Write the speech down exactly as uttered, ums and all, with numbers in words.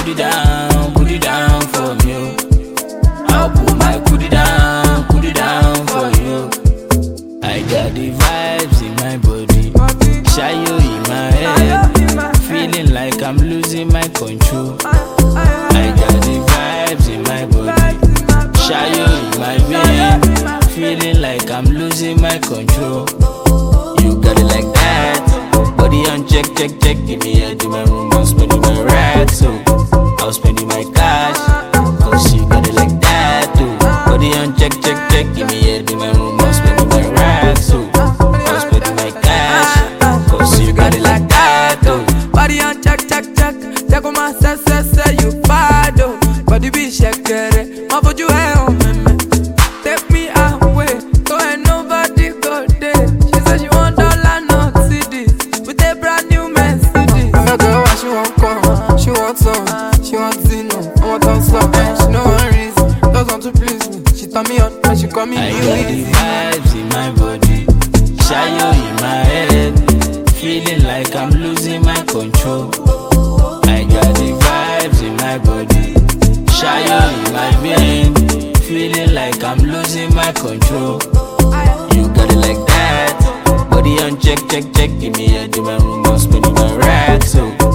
put it down, put it down for me. Oh. I'll put my put it down, put it down for you. I got the vibes in my body, shy you in my head, feeling like I'm losing my control. I got the vibes in my body, shy you in my vein, feeling like I'm losing my control. You got it like that, body on check, check, check. Give me a to my room, I'm spending my racks, so I'll spending my cash. Cause you got it like that too. Body on check, check, check. Give me a to my room, I'm spending my racks, so I'll spending my cash. Cause you got it like that too. Body on check, check, check. Check on my say, say, say you bad oh. Body be shakere, my foot you hair on me. Take me away, so ain't nobody go there. She said she want dollar, not cities, with a brand new Mercedes. I girl, why she want come, she want some, she want Zino, I want on slow. She no one reason, just want to please me. She turn me on, and she call me I new got the easy. vibes in my body, shy you in my head, feeling like I'm losing my control. I got the vibes in my body, shy you in my vein, feeling like I'm losing my control. You got it like that, body on check, check, check. Give me a to my room, I'm spending my racks, so